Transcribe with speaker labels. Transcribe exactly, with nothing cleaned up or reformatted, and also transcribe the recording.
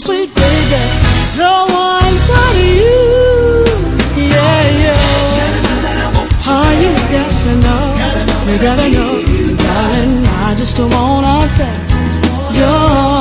Speaker 1: sweet baby, no one but you. Yeah, yeah. Oh, you got to know, you gotta know, darling, I just wanna say you're